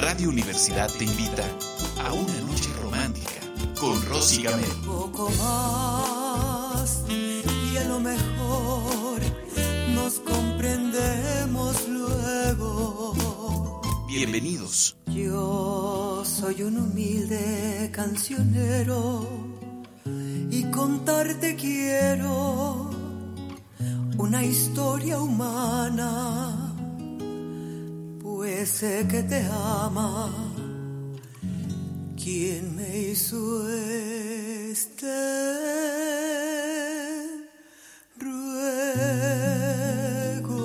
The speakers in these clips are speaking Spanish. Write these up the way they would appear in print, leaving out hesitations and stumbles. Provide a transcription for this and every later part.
Radio Universidad te invita a una noche romántica con Rosy Gamero. Poco más y a lo mejor nos comprendemos luego. Bienvenidos. Yo soy un humilde cancionero y contarte quiero una historia humana, pues sé que te ama quien me hizo este ruego.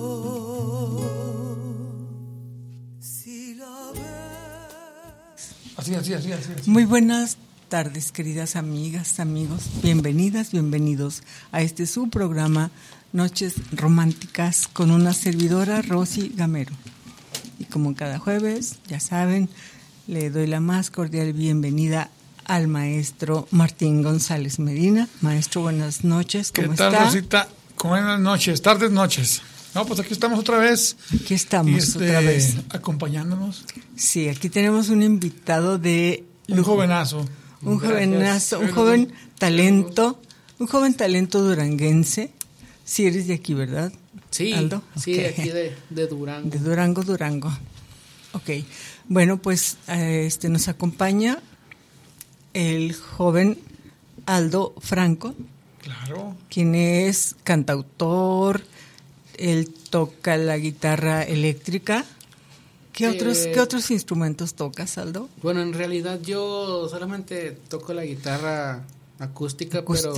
Si la ves... Así. Muy buenas tardes, queridas amigas, amigos. Bienvenidas, bienvenidos a este su programa Noches Románticas con una servidora, Rosy Gamero. Y como cada jueves, ya saben, le doy la más cordial bienvenida al maestro Martín González Medina. Maestro, buenas noches. ¿Cómo está? ¿Qué tal, Rosita? Buenas noches, tardes, noches. No, pues aquí estamos otra vez. Aquí estamos otra vez. Acompañándonos. Sí, aquí tenemos un invitado de lujo. Un jovenazo. Un joven talento duranguense. Sí eres de aquí, ¿verdad? Sí, Aldo? Sí, Okay. aquí de Durango. De Durango. Ok, bueno, pues nos acompaña el joven Aldo Franco. Claro. Quien es cantautor, él toca la guitarra eléctrica. ¿Qué otros instrumentos tocas, Aldo? Bueno, en realidad yo solamente toco la guitarra acústica. Pero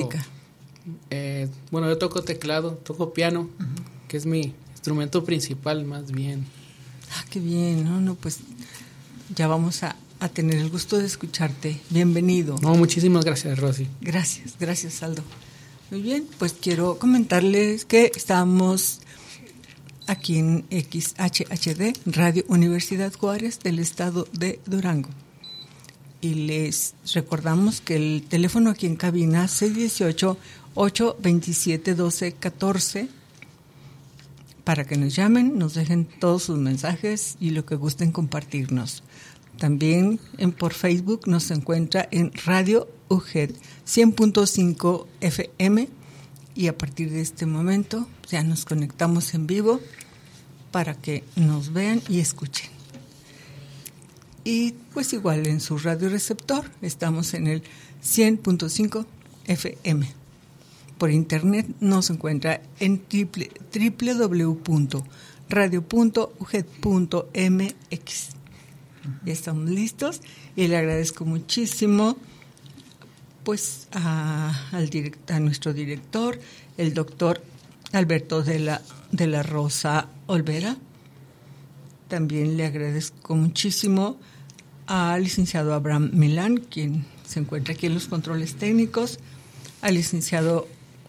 yo toco teclado, toco piano, que es mi instrumento principal más bien. Ah, qué bien, no, pues ya vamos a tener el gusto de escucharte. Bienvenido. No, muchísimas gracias, Rosy. Gracias, Aldo. Muy bien, pues quiero comentarles que estamos aquí en XHHD, Radio Universidad Juárez del estado de Durango. Y les recordamos que el teléfono aquí en cabina 618-827-1214 para que nos llamen, nos dejen todos sus mensajes y lo que gusten compartirnos. También por Facebook nos encuentra en Radio UGED 100.5 FM y a partir de este momento ya nos conectamos en vivo para que nos vean y escuchen. Y pues igual en su radio receptor estamos en el 100.5 FM. Por internet nos encuentra en www.radio.uged.mx. Ya estamos listos y le agradezco muchísimo pues a nuestro director, el doctor Alberto de la Rosa Olvera. También le agradezco muchísimo al licenciado Abraham Milán, quien se encuentra aquí en los controles técnicos, al licenciado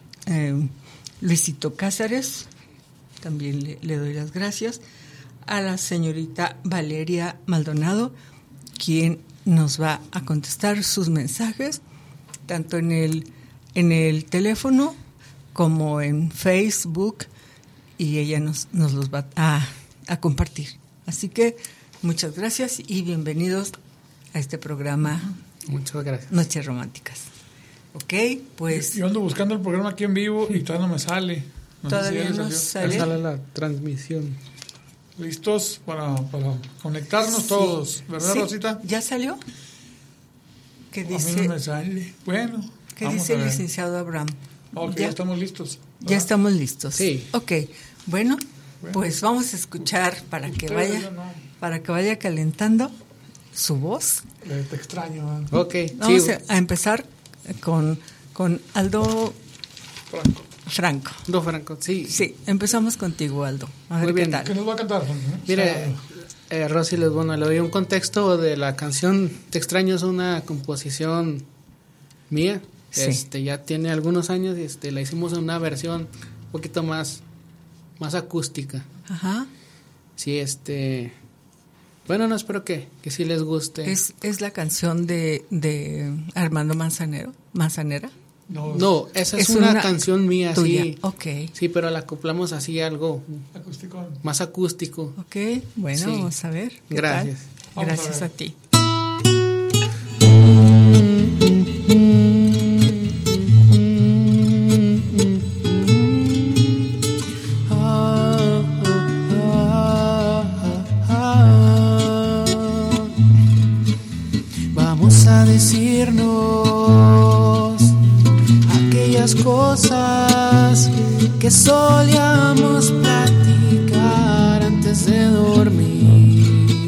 Luisito Cázares, también le doy las gracias, a la señorita Valeria Maldonado, quien nos va a contestar sus mensajes, tanto en el teléfono como en Facebook, y ella nos los va a compartir. Así que muchas gracias y bienvenidos a este programa. Muchas gracias. Noches Románticas. Ok, pues... Yo ando buscando el programa aquí en vivo y todavía no me sale. Todavía no sale. Sale la transmisión. ¿Listos para conectarnos todos? ¿Verdad, sí. Rosita? ¿Ya salió? ¿Qué dice? A mí no me sale. Bueno, ¿Qué dice el licenciado Abraham? Ok, ya estamos listos. ¿Verdad? Ya estamos listos. Sí. Ok, bueno, pues vamos a escuchar para que vaya calentando su voz. Te extraño. Ok, Vamos a empezar con Aldo Franco. Aldo Franco, sí. Sí, empezamos contigo, Aldo. A ver. Muy bien. ¿Qué tal? ¿Qué nos va a cantar? Mire, Rosy, le doy un contexto de la canción Te extraño. Es una composición mía. Sí. Ya tiene algunos años y la hicimos en una versión un poquito más acústica. Ajá. Sí, bueno, no, espero que sí les guste. ¿Es la canción de Armando Manzanera? No, esa es una canción mía, tuya. Sí. Okay. Sí, pero la acoplamos así algo Acústico. más acústico. Ok, bueno, Sí. vamos a ver. Gracias. Gracias a ti. Vamos a decirnos aquellas cosas que solíamos platicar antes de dormir.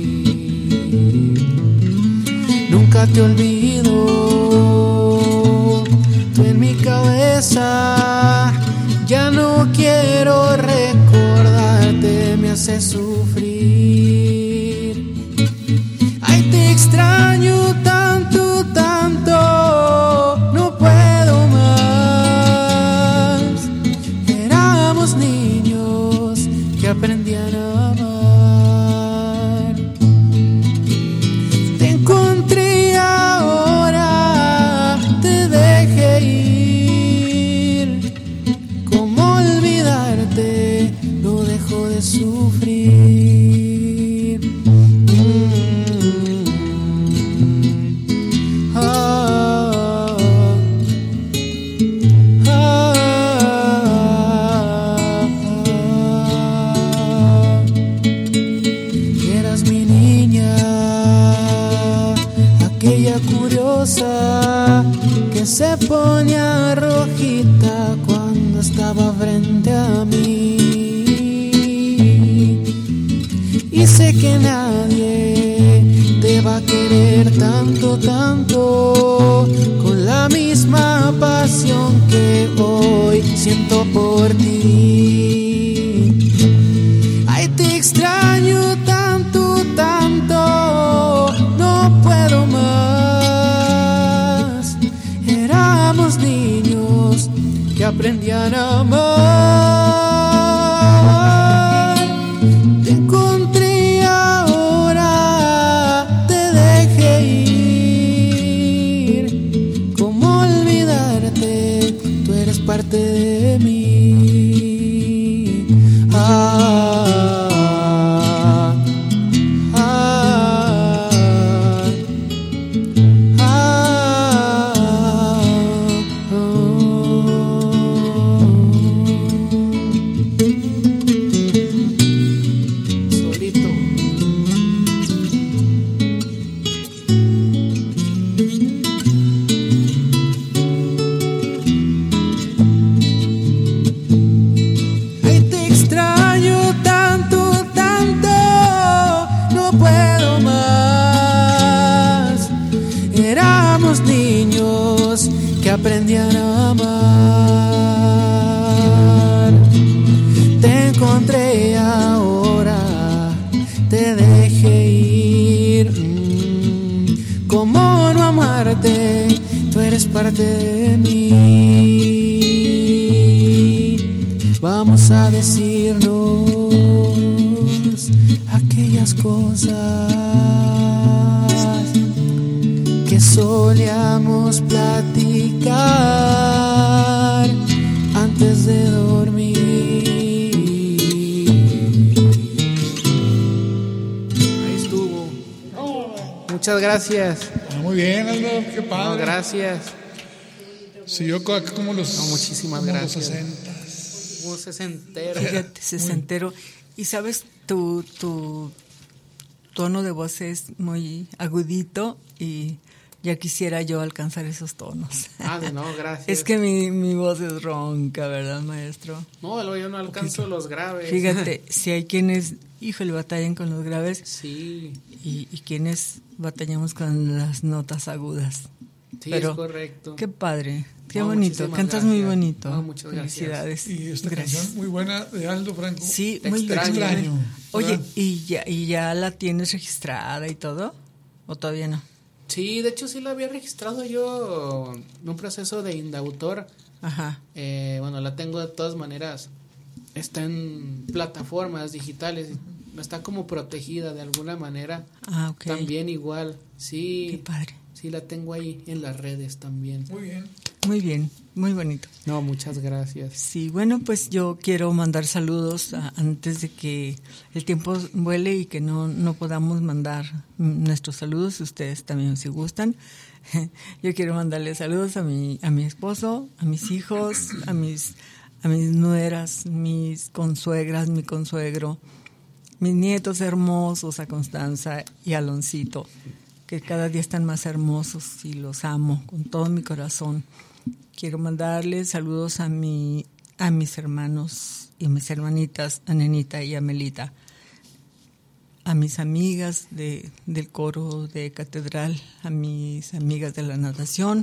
Nunca te olvido, tú en mi cabeza. Ya no quiero recordarte, me hace sufrir. Ay, te extraño tanto, tanto, no puedo más. Éramos niños que aprendían a amar. Te encontré ahora, te dejé ir. ¿Cómo olvidarte? No dejo de sufrir. Eras mi niña, aquella curiosa que se ponía rojita cuando estaba frente a mí. Y sé que nadie te va a querer tanto, tanto, con la misma pasión que hoy siento por ti. Ay, te extraño tanto, tanto, no puedo más. Éramos niños que aprendían a amar. Te encontré ahora, te dejé ir. ¿Cómo olvidarte? Tú eres parte de mí. Solito. Ay, te extraño tanto, tanto, no puedo más. Éramos niños que aprendían a amar. Te encontré ahora, te dejé ir. ¿Cómo no amarte? Tú eres parte de mí. Vamos a decirnos aquellas cosas que solíamos platicar antes de dormir. Ahí estuvo. Muchas gracias. Muy bien, Aldo, qué No, padre. gracias. Si yo acá como los... No, muchísimas como gracias. Los 60. Un sesentero. Fíjate, sesentero. Y sabes, tu tono de voz es muy agudito y ya quisiera yo alcanzar esos tonos. Ah, no, gracias. Es que mi voz es ronca, ¿verdad, maestro? No, yo no alcanzo los graves. Fíjate, si hay quienes, híjole, batallan con los graves Sí, y quienes batallamos con las notas agudas. sí, Pero es correcto. Qué padre, qué No, bonito, muchísimas cantas gracias. muy bonito. No, muchas gracias. Felicidades. Y esta Gracias. canción muy buena de Aldo Franco. Sí, Te muy extraño. bien. Oye, ¿verdad? ¿y ya la tienes registrada y todo? ¿O todavía no? Sí, de hecho sí la había registrado yo en un proceso de indautor. Ajá. Bueno, la tengo de todas maneras. Está en plataformas digitales. Está como protegida de alguna manera. Ah, ok. También igual. Sí. Qué padre. Sí, la tengo ahí en las redes también. Muy bien. Muy bien. muy bonito. No, muchas gracias. Sí, bueno, pues yo quiero mandar saludos antes de que el tiempo vuele y que no podamos mandar nuestros saludos, ustedes también si gustan. Yo quiero mandarle saludos a mi esposo, a mis hijos, a mis nueras, mis consuegras, mi consuegro, mis nietos hermosos, a Constanza y a Aloncito, que cada día están más hermosos y los amo con todo mi corazón. Quiero mandarles saludos a mis hermanos y mis hermanitas, a Nenita y a Melita, a mis amigas del coro de catedral, a mis amigas de la natación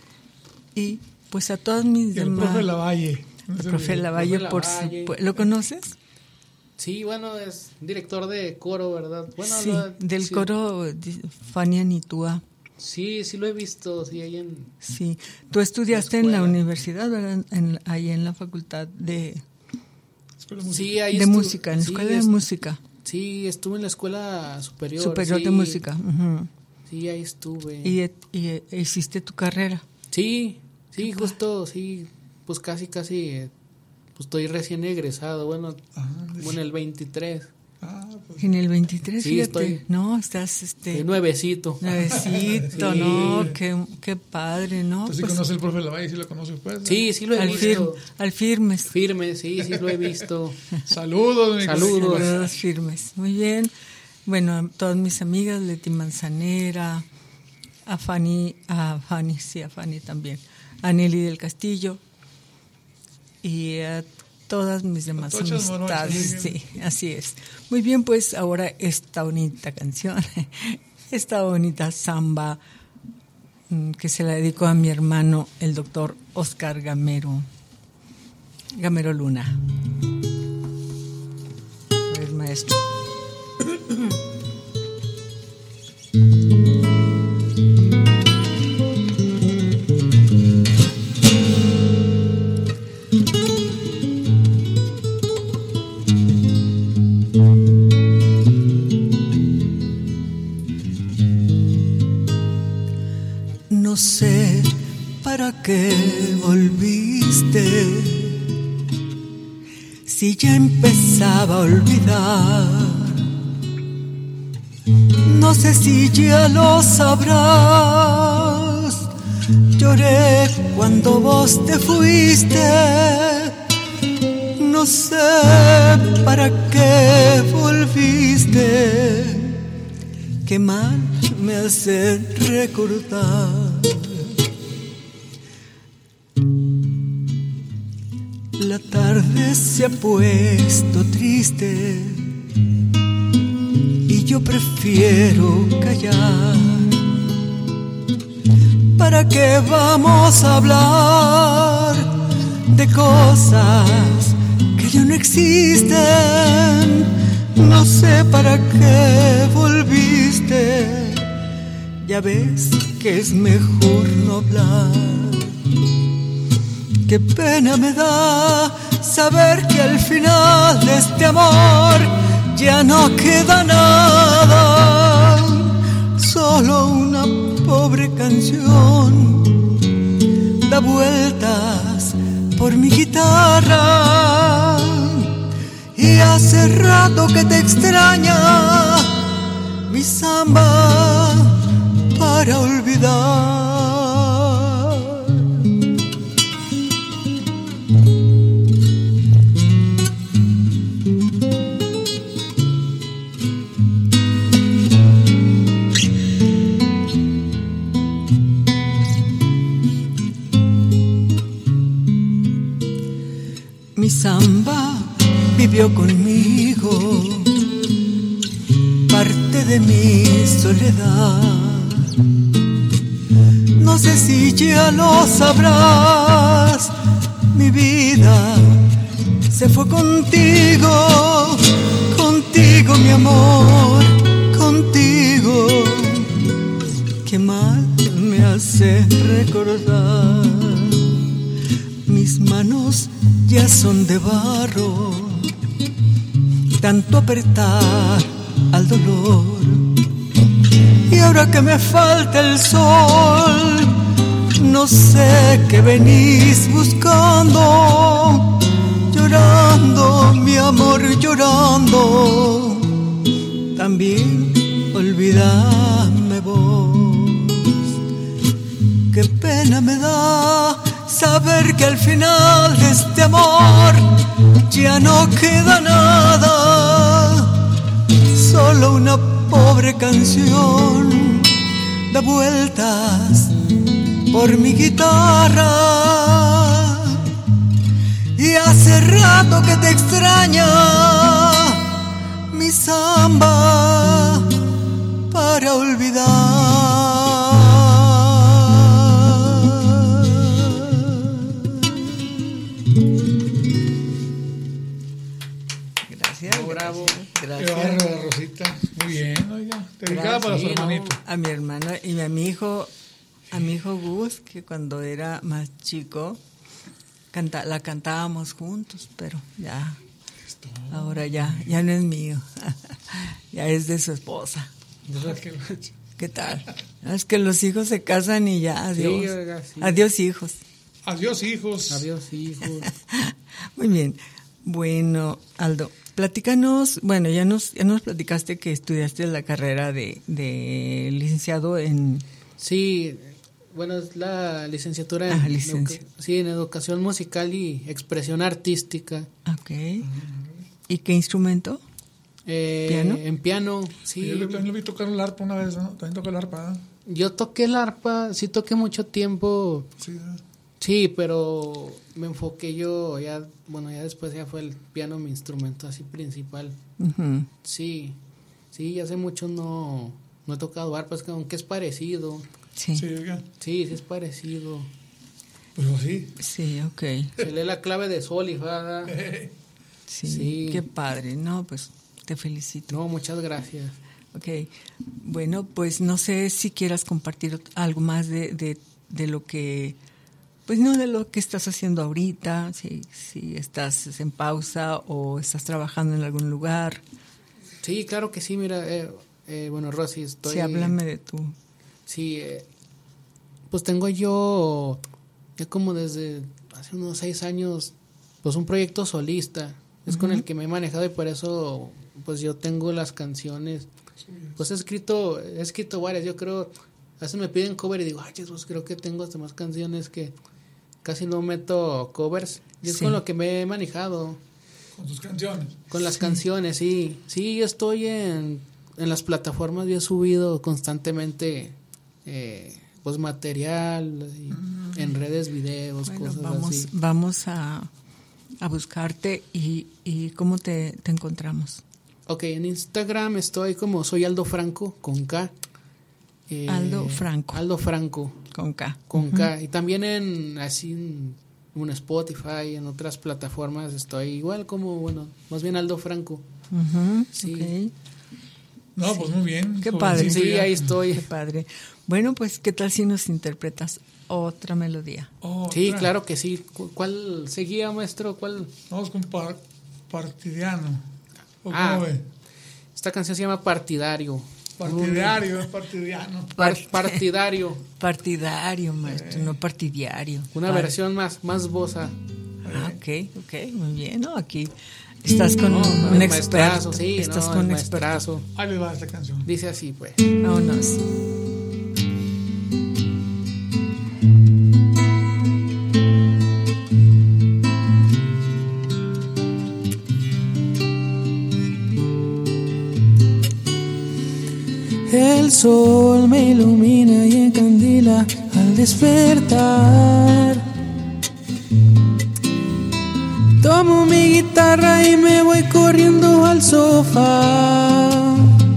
y pues a todas mis demás. El profe Lavalle. El profe Lavalle, ¿lo conoces? Sí, bueno, es director de coro, ¿verdad? Bueno, sí, del coro Fania Nitúa. Sí, lo he visto, sí, ahí en... Sí, tú estudiaste en la universidad, ¿verdad? Ahí en la facultad de... Sí, ahí de música, en la escuela de música. Sí, estuve en la escuela superior. Superior de música. Uh-huh. Sí, ahí estuve. ¿Y hiciste tu carrera? Sí, justo, sí, pues casi, pues estoy recién egresado, bueno, en el 23. Pues. En el 23, sí, fíjate, no, estás nuevecito. Nuevecito, sí. No, qué padre, ¿no? ¿Tú sí conoces el profe Lavalle? ¿Sí lo conoces, pues? Sí lo he visto. Al Firmes. Firmes, sí lo he visto. Saludos. Saludos, Firmes. Muy bien. Bueno, a todas mis amigas, Leti Manzanera, a Fanny también, a Nelly del Castillo y a todas mis demás amistades. Sí, así es. Muy bien, pues ahora esta bonita canción, esta bonita samba que se la dedico a mi hermano, el doctor Oscar Gamero Luna. A ver, maestro. No sé para qué volviste, si ya empezaba a olvidar. No sé si ya lo sabrás. Lloré cuando vos te fuiste. No sé para qué volviste. Qué mal me hace recordar. La tarde se ha puesto triste y yo prefiero callar. ¿Para qué vamos a hablar de cosas que ya no existen? No sé para qué volviste. Ya ves que es mejor no hablar. Qué pena me da saber que al final de este amor ya no queda nada, solo una pobre canción da vueltas por mi guitarra. Y hace rato que te extraña mi samba para olvidar. Mi samba vivió conmigo parte de mi soledad. No sé si ya lo sabrás. Mi vida se fue contigo, contigo mi amor, contigo. Qué mal me hace recordar. Mis manos ya son de barro, tanto apretar al dolor. Y ahora que me falta el sol, No sé qué venís buscando, llorando, mi amor, llorando. También olvídame vos. Qué pena me da saber que al final de este amor ya no queda nada, solo una pobre canción da vueltas por mi guitarra. Y hace rato que te extraña mi samba para olvidar. Bravo. Qué bárbara, Rosita. Muy bien, oiga. Dedicada para su hermanito. A mi hermano y a mi hijo Gus, que cuando era más chico la cantábamos juntos, pero ya ahora ya no es mío. Ya es de su esposa. ¿Qué tal? Es que los hijos se casan y ya, adiós. Sí, oiga, sí. Adiós, hijos. Adiós, hijos. Adiós, hijos. Muy bien. Bueno, Aldo, platícanos, bueno, ya nos platicaste que estudiaste la carrera de licenciado en... Sí, bueno, es la licenciatura en, en educación musical y expresión artística. Ok. ¿Y qué instrumento? ¿Piano? En piano, sí. Yo también lo vi tocar el arpa una vez, ¿no? También toqué el arpa. Yo toqué el arpa, sí toqué mucho tiempo. Sí, pero me enfoqué yo ya después ya fue el piano mi instrumento así principal. Uh-huh. Sí, hace mucho no he tocado arpa, es que aunque es parecido. Sí, sí es parecido. Pues sí. Sí, ok. Se lee la clave de sol y fa. Sí, qué padre, no, pues te felicito. No, muchas gracias. Ok, bueno, pues no sé si quieras compartir algo más de lo que... Pues no de lo que estás haciendo ahorita, si estás en pausa o estás trabajando en algún lugar. Sí, claro que sí, mira, bueno, Rosy, estoy... Sí, háblame de tú. Sí, pues tengo yo, ya como desde hace unos 6 años, pues un proyecto solista, es con el que me he manejado y por eso, pues yo tengo las canciones, pues he escrito varias, yo creo, a veces me piden cover y digo, ay, Jesús, creo que tengo hasta más canciones que... Casi no meto covers. Y es con lo que me he manejado. ¿Con tus canciones? Con las canciones, sí. Sí, yo estoy en las plataformas. Yo he subido constantemente pues material, en redes, videos, cosas así. Vamos a buscarte y ¿cómo te encontramos? Ok, en Instagram estoy como soy Aldo Franco, con K. Aldo Franco. Con K. Y también en Spotify, en otras plataformas estoy igual como, más bien Aldo Franco. Uh-huh, sí. Okay. No, pues muy bien. Qué padre. Sí, ahí estoy. Qué padre. Bueno, pues, ¿qué tal si nos interpretas otra melodía? Sí, claro que sí. ¿Cuál seguía, maestro? ¿Cuál? Vamos con Partidiano. ¿Cómo ve? Esta canción se llama Partidario. Partidiano. Partidario, maestro, no partidario. Una versión más bosa. Ok, muy bien, ¿no? Aquí estás con un experto. Sí, estás con un expertazo. Ahí les va esta canción. Dice así, pues. Vámonos. El sol me ilumina y encandila al despertar. Tomo mi guitarra y me voy corriendo al sofá.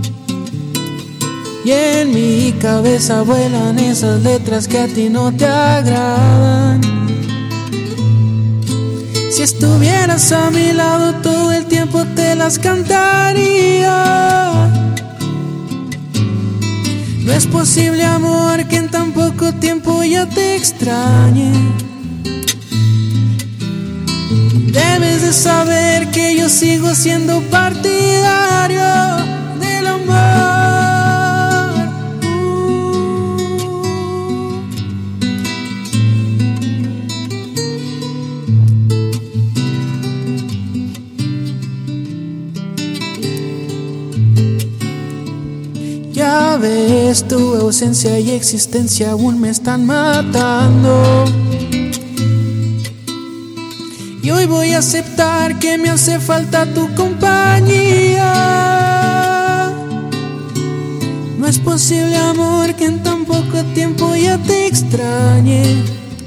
Y en mi cabeza vuelan esas letras que a ti no te agradan. Si estuvieras a mi lado todo el tiempo te las cantaría. No es posible, amor, que en tan poco tiempo ya te extrañe. Debes de saber que yo sigo siendo partidario del amor. vez tu ausencia y existencia aún me están matando. Y hoy voy a aceptar que me hace falta tu compañía. No es posible, amor, que en tan poco tiempo ya te extrañe.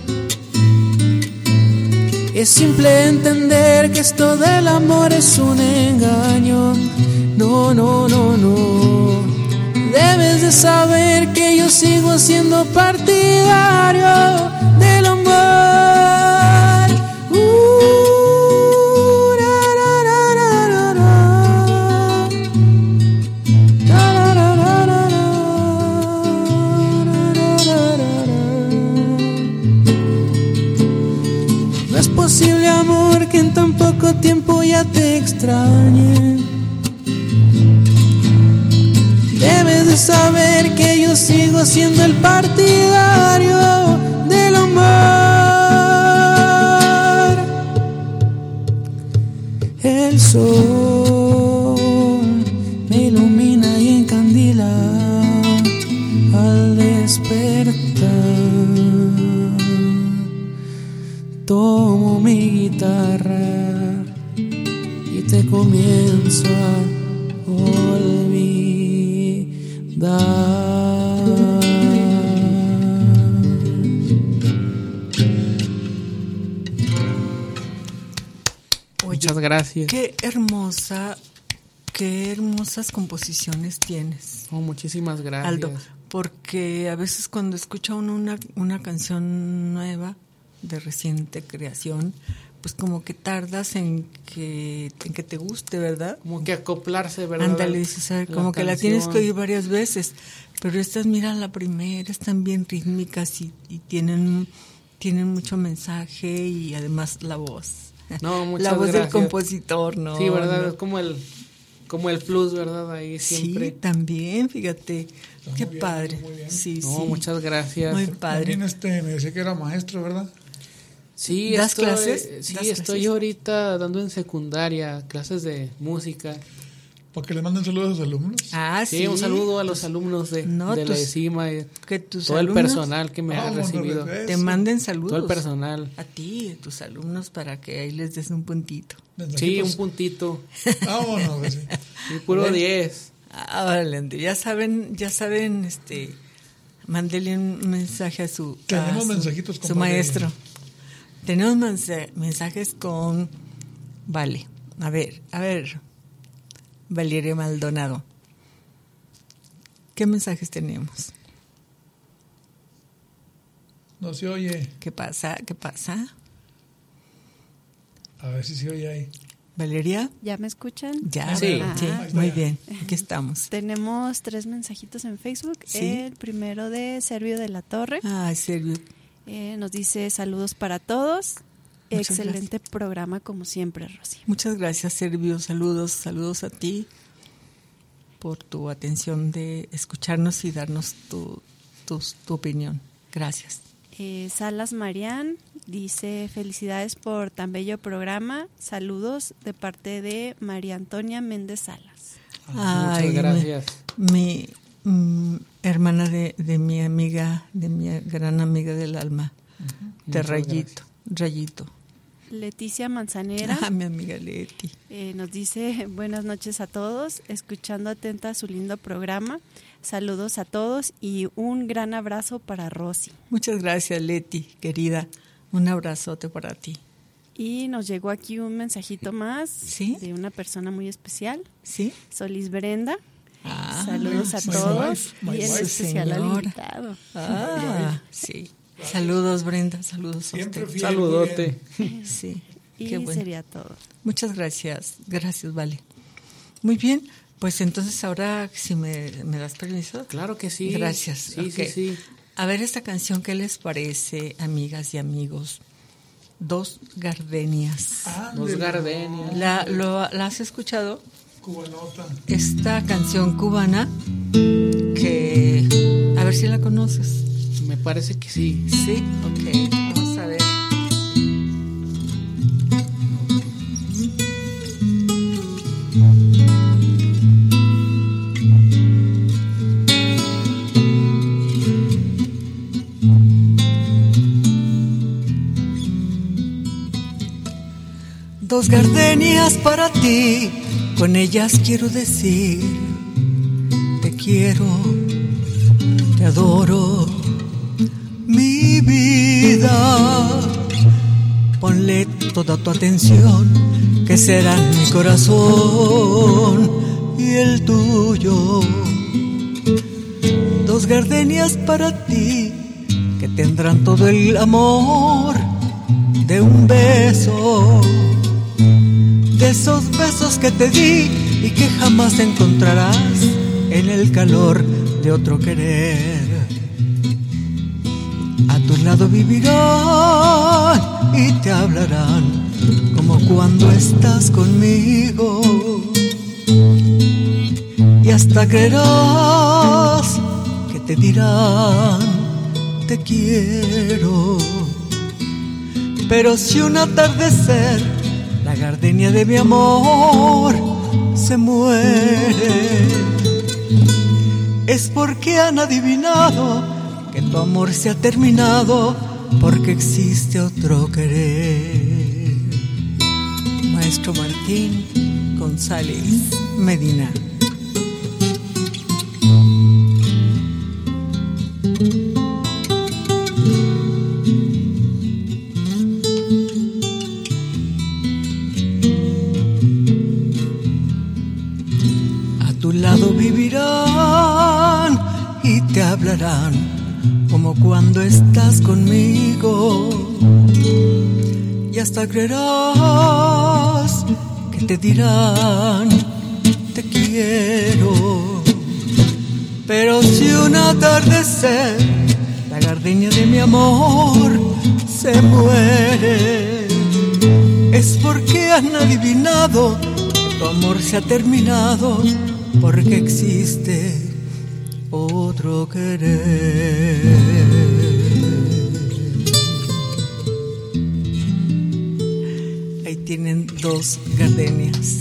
Es simple entender que esto del amor es un engaño. No, no, no, no. Debes de saber que yo sigo siendo partidario del amor. No es posible, amor, que en tan poco tiempo ya te extrañe. Debes de saber que yo sigo siendo el partidario del amor. El sol me ilumina y encandila al despertar. Tomo mi guitarra y te comienzo a Muchas gracias. Qué hermosas composiciones tienes. Oh, muchísimas gracias. Aldo, porque a veces cuando escucha uno una canción nueva de reciente creación, pues como que tardas en que te guste, ¿verdad? Como que acoplarse, ¿verdad? Ándale, dices, como que la tienes que oír varias veces, pero estas, mira, la primera, están bien rítmicas y tienen mucho mensaje y además la voz. No, muchas la voz gracias. Del compositor, ¿no? Sí, ¿verdad? No. Es como el plus, ¿verdad? Ahí siempre. Sí, también, fíjate. Está qué muy bien, padre. muy bien. Sí, No, sí. muchas gracias. Muy padre. También me decía que era maestro, ¿verdad? Sí, ¿Das clases? Sí, ¿Das estoy clases? ahorita dando en secundaria clases de música. Para que le manden saludos a sus alumnos. Ah, sí. Sí, un saludo a los alumnos de la ESIMA y que tus todo el alumnos personal que me ha recibido. te manden saludos. Todo el personal. A ti y a tus alumnos para que ahí les des un puntito. Sí, un puntito. Vámonos, pues, sí. Y puro 10. Órale, ya saben, mándele un mensaje a su mensajitos con su maestro. Tenemos mensajes con Vale. A ver, Valeria Maldonado. ¿Qué mensajes tenemos? No se oye. ¿Qué pasa? A ver si se oye ahí. Valeria. ¿Ya me escuchan? Ya, sí. sí, muy bien. Aquí estamos. Tenemos 3 mensajitos en Facebook. Sí. El primero de Servio de la Torre. Ay, Servio. Nos dice saludos para todos. Muchas Excelente programa como siempre, Rosy. Muchas gracias, Servio. Saludos a ti por tu atención de escucharnos y darnos tu opinión. Gracias. Salas Marián dice felicidades por tan bello programa. Saludos de parte de María Antonia Méndez Salas. Ay, muchas gracias. Mi hermana de mi amiga, de mi gran amiga del alma, de Rayito. Leticia Manzanera. Mi amiga Leti. Nos dice buenas noches a todos, escuchando atenta su lindo programa. Saludos a todos y un gran abrazo para Rosy. Muchas gracias, Leti, querida. Un abrazote para ti. Y nos llegó aquí un mensajito más ¿Sí? de una persona muy especial. ¿Sí? Solís Brenda. Ah, Saludos a my todos wife, my y en wife. especial al Señora. invitado. Sí. Saludos, Brenda. Saludos Siempre a usted. fiel. Saludote. Sí. Y Qué bueno. sería todo. Muchas gracias. Gracias, Vale. Muy bien. Pues entonces ahora, si me das permiso. Claro que sí. Gracias. Sí, Ok. sí. A ver esta canción, ¿qué les parece, amigas y amigos? Dos gardenias. Los gardenias. ¿La has escuchado? Cubanota. Esta canción cubana que... A ver si la conoces. Me parece que sí. Sí, ok. Vamos a ver. 2 gardenias para ti, con ellas quiero decir: te quiero, te adoro, mi vida. Ponle toda tu atención, que serán mi corazón y el tuyo. 2 gardenias para ti, que tendrán todo el amor de un beso, de esos besos que te di y que jamás encontrarás en el calor de otro querer. A tu lado vivirán y te hablarán como cuando estás conmigo, y hasta creerás que te dirán: te quiero. Pero si un atardecer la gardenia de mi amor se muere, es porque han adivinado que tu amor se ha terminado, porque existe otro querer. Maestro Martín González Medina. A tu lado vivirán y te hablarán como cuando estás conmigo, y hasta creerás que te dirán: te quiero. Pero si un atardecer la gardenia de mi amor se muere, es porque han adivinado que tu amor se ha terminado, porque existe otro querer. Ahí tienen 2 gardenias.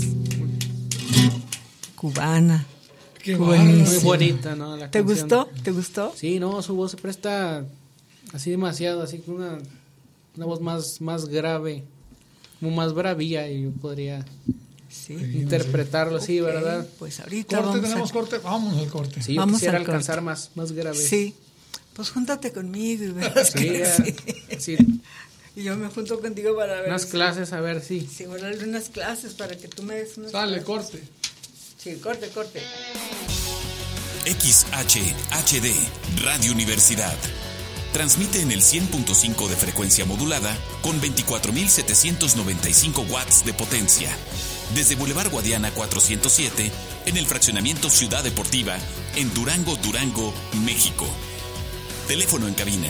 Cubana. Qué Muy bonita, ¿no? La ¿Te canción. gustó? ¿Te gustó? Sí, no, su voz se presta así demasiado, así con una voz más grave, como más bravía, y yo podría interpretarlo así, Ok, ¿verdad? Pues ahorita Corte, vamos tenemos a... corte, vámonos al corte. Sí, yo Vamos quisiera al corte. alcanzar más grave. Sí, pues júntate conmigo y verás Sí, que sí. Y yo me junto contigo para ver Unas clases, a ver si. Sí, voy a darle unas clases para que tú me des unas Sale, clases. corte. Sí, corte. XHHD, Radio Universidad. Transmite en el 100.5 de frecuencia modulada con 24.795 watts de potencia. Desde Boulevard Guadiana 407, en el fraccionamiento Ciudad Deportiva, en Durango, México. Teléfono en cabina: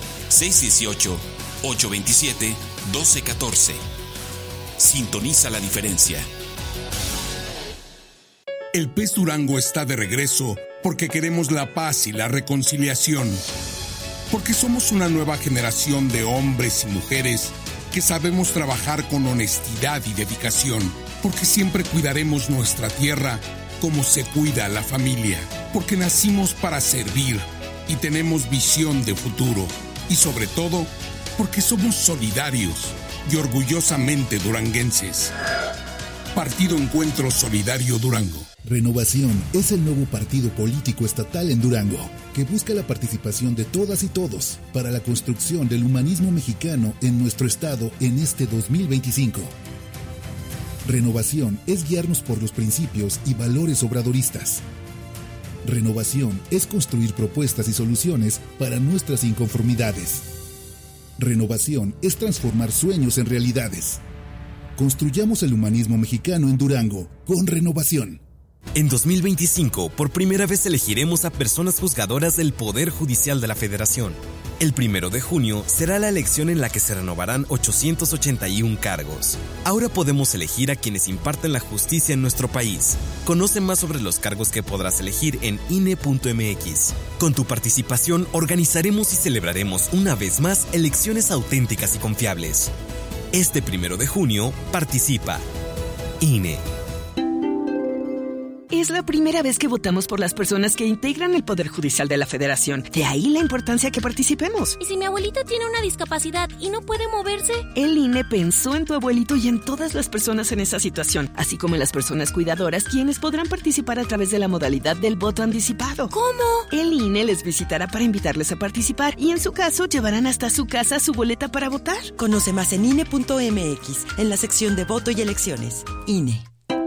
618-827-1214. Sintoniza la diferencia. El Pez Durango está de regreso porque queremos la paz y la reconciliación. Porque somos una nueva generación de hombres y mujeres que sabemos trabajar con honestidad y dedicación. Porque siempre cuidaremos nuestra tierra como se cuida a la familia. Porque nacimos para servir y tenemos visión de futuro. Y sobre todo, porque somos solidarios y orgullosamente duranguenses. Partido Encuentro Solidario Durango. Renovación es el nuevo partido político estatal en Durango, que busca la participación de todas y todos para la construcción del humanismo mexicano en nuestro estado en este 2025. Renovación es guiarnos por los principios y valores obradoristas. Renovación es construir propuestas y soluciones para nuestras inconformidades. Renovación es transformar sueños en realidades. Construyamos el humanismo mexicano en Durango con Renovación. En 2025, por primera vez elegiremos a personas juzgadoras del Poder Judicial de la Federación. El 1 de junio será la elección en la que se renovarán 881 cargos. Ahora podemos elegir a quienes imparten la justicia en nuestro país. Conoce más sobre los cargos que podrás elegir en INE.mx. Con tu participación, organizaremos y celebraremos una vez más elecciones auténticas y confiables. Este 1 de junio, participa. INE. es la primera vez que votamos por las personas que integran el Poder Judicial de la Federación. De ahí la importancia que participemos. ¿Y si mi abuelita tiene una discapacidad y no puede moverse? El INE pensó en tu abuelito y en todas las personas en esa situación, así como en las personas cuidadoras, quienes podrán participar a través de la modalidad del voto anticipado. ¿Cómo? El INE les visitará para invitarles a participar y en su caso llevarán hasta su casa su boleta para votar. Conoce más en INE.mx, en la sección de voto y elecciones. INE.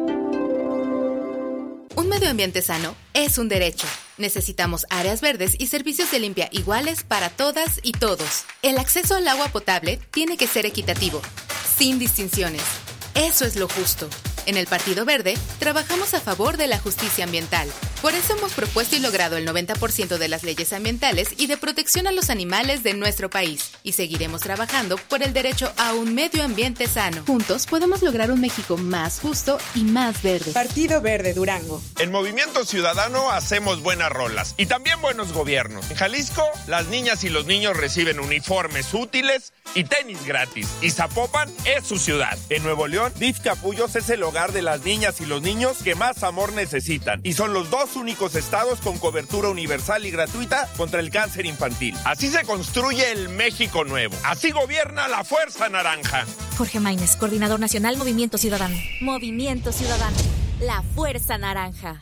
Un medio ambiente sano es un derecho. Necesitamos áreas verdes y servicios de limpia iguales para todas y todos. El acceso al agua potable tiene que ser equitativo, sin distinciones. Eso es lo justo. En el Partido Verde, trabajamos a favor de la justicia ambiental. Por eso hemos propuesto y logrado el 90% de las leyes ambientales y de protección a los animales de nuestro país. Y seguiremos trabajando por el derecho a un medio ambiente sano. Juntos podemos lograr un México más justo y más verde. Partido Verde Durango. En Movimiento Ciudadano hacemos buenas rolas y también buenos gobiernos. En Jalisco, las niñas y los niños reciben uniformes útiles y tenis gratis. Y Zapopan es su ciudad. En Nuevo León, DIF Capullos es el hogar de las niñas y los niños que más amor necesitan. Y son los 2 únicos estados con cobertura universal y gratuita contra el cáncer infantil. Así se construye el México nuevo. Así gobierna la Fuerza Naranja. Jorge Maínez, Coordinador Nacional Movimiento Ciudadano. Movimiento Ciudadano. La Fuerza Naranja.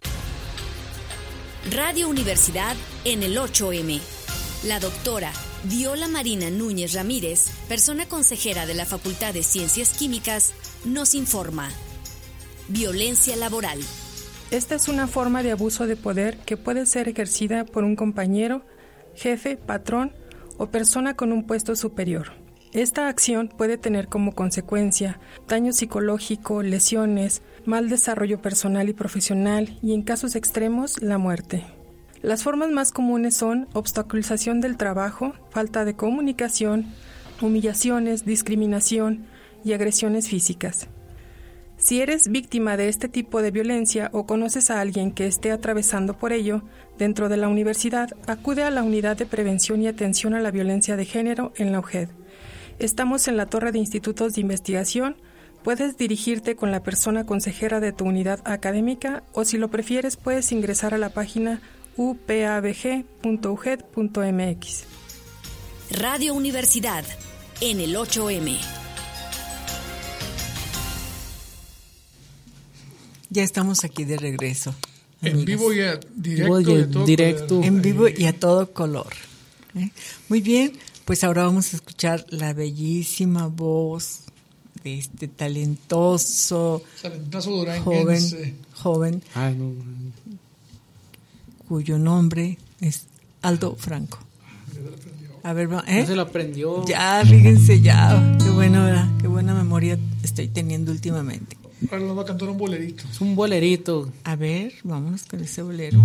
Radio Universidad en el 8M. La doctora Viola Marina Núñez Ramírez, persona consejera de la Facultad de Ciencias Químicas, nos informa. Violencia laboral. Esta es una forma de abuso de poder que puede ser ejercida por un compañero, jefe, patrón o persona con un puesto superior. Esta acción puede tener como consecuencia daño psicológico, lesiones, mal desarrollo personal y profesional y en casos extremos, la muerte. Las formas más comunes son obstaculización del trabajo, falta de comunicación, humillaciones, discriminación y agresiones físicas. Si eres víctima de este tipo de violencia o conoces a alguien que esté atravesando por ello, dentro de la universidad, acude a la Unidad de Prevención y Atención a la Violencia de Género en la UGED. Estamos en la Torre de Institutos de Investigación. Puedes dirigirte con la persona consejera de tu unidad académica o si lo prefieres puedes ingresar a la página upavg.uged.mx. Radio Universidad en el 8M. Ya estamos aquí de regreso. En vivo y a directo. En vivo y a todo color. Muy bien, pues ahora vamos a escuchar la bellísima voz de este talentoso joven cuyo nombre es Aldo Franco. A ver, No se lo aprendió. Ya, fíjense, ya. Qué buena memoria estoy teniendo últimamente. Ahora nos va a cantar un bolerito. Es un bolerito. A ver, vámonos con ese bolero.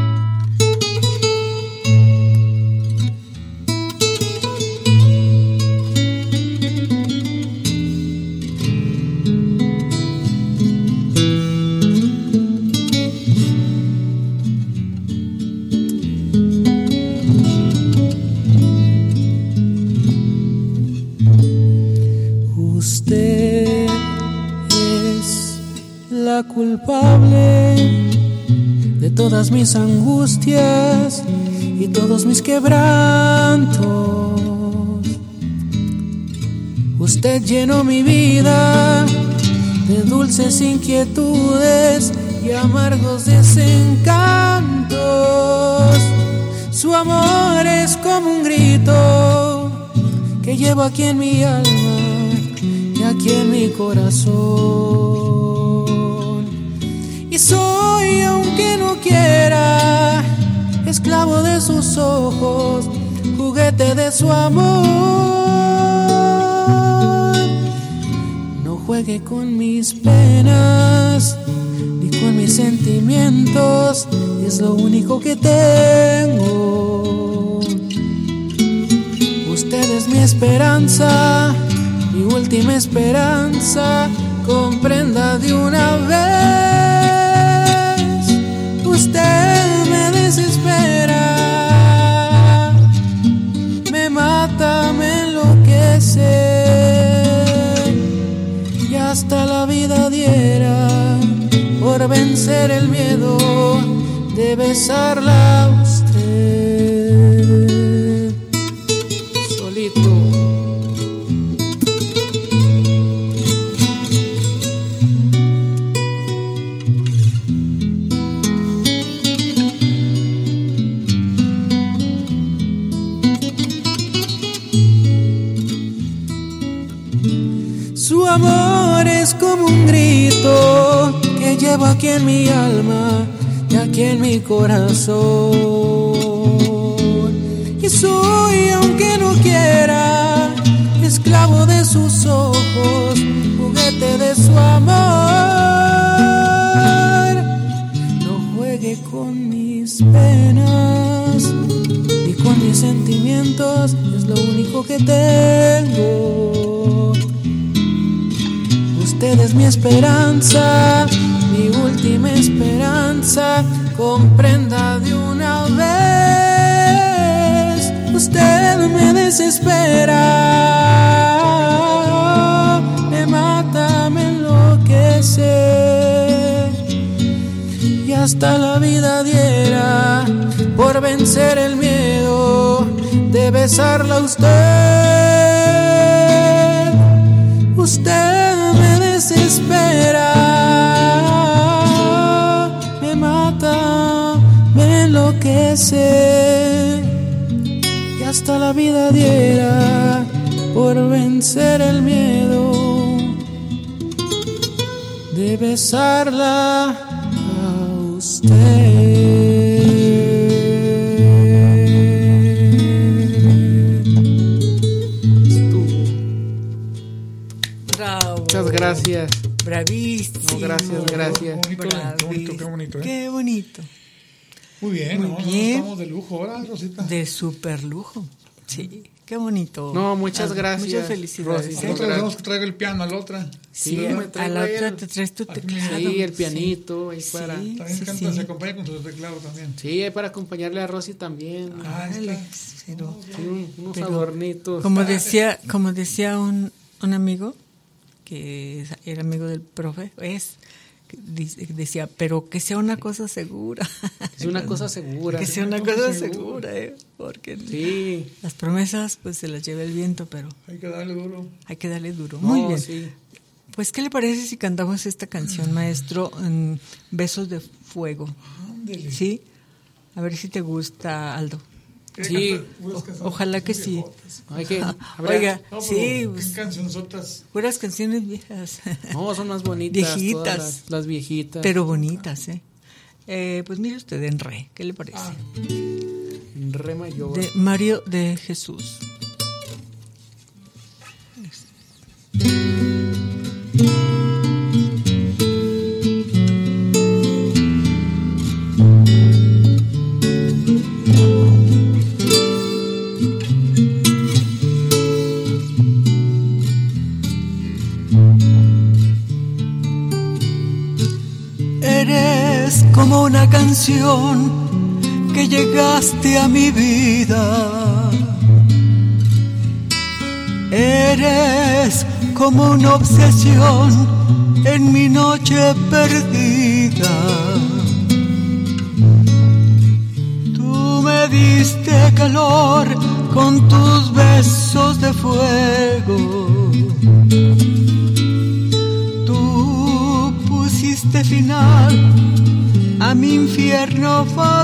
Culpable de todas mis angustias y todos mis quebrantos. Usted llenó mi vida de dulces inquietudes y amargos desencantos. Su amor es como un grito que llevo aquí en mi alma y aquí en mi corazón. Y soy, aunque no quiera, esclavo de sus ojos, juguete de su amor. No juegue con mis penas ni con mis sentimientos, es lo único que tengo. Usted es mi esperanza, mi última esperanza, comprenda de una vez. Usted me desespera, me mata, me enloquece, y hasta la vida diera por vencer el miedo de besarla a usted solito. Su amor es como un grito que llevo aquí en mi alma y aquí en mi corazón. Y soy, aunque no quiera, esclavo de sus ojos, juguete de su amor. No juegue con mis penas y con mis sentimientos, es lo único que tengo. Usted es mi esperanza, mi última esperanza, comprenda de una vez. Usted me desespera, me mata, me enloquece, y hasta la vida diera por vencer el miedo de besarla a usted. Usted me desespera, me mata, me enloquece, y hasta la vida diera por vencer el miedo de besarla a usted. Muchas gracias. Bravísimo. No, gracias. Qué bonito. Qué bonito. Muy bien, Muy bien. Estamos de lujo ahora, Rosita. De super lujo. Sí, qué bonito. No, muchas gracias. Muchas felicidades. A la otra tenemos que traigo el piano, a la otra. Sí, a la otra te traes tu teclado. Sí, el pianito. Ahí para... También canta, se acompaña con su teclado también. Sí, hay para acompañarle a Rosy también. Unos adornitos. Como decía un amigo, que era amigo del profe, decía, pero que sea una cosa segura. Que sea una cosa segura. Que sea una cosa segura, porque sí, las promesas pues se las lleva el viento, pero hay que darle duro. Muy bien. Sí. Pues, ¿qué le parece si cantamos esta canción, maestro, en Besos de Fuego? Ándele. ¿Sí? A ver si te gusta, Aldo. Sí, ojalá que sí. Oiga, sí, pues, cancionzotas. Puras canciones viejas. No, son más bonitas. Viejitas. Las viejitas. Pero bonitas, pues mire usted, en re, ¿qué le parece? En re mayor. De Mario de Jesús. Eres como una canción que llegaste a mi vida. Eres como una obsesión en mi noche perdida. Tú me diste calor con tus besos de fuego. Tú pusiste final a mi infierno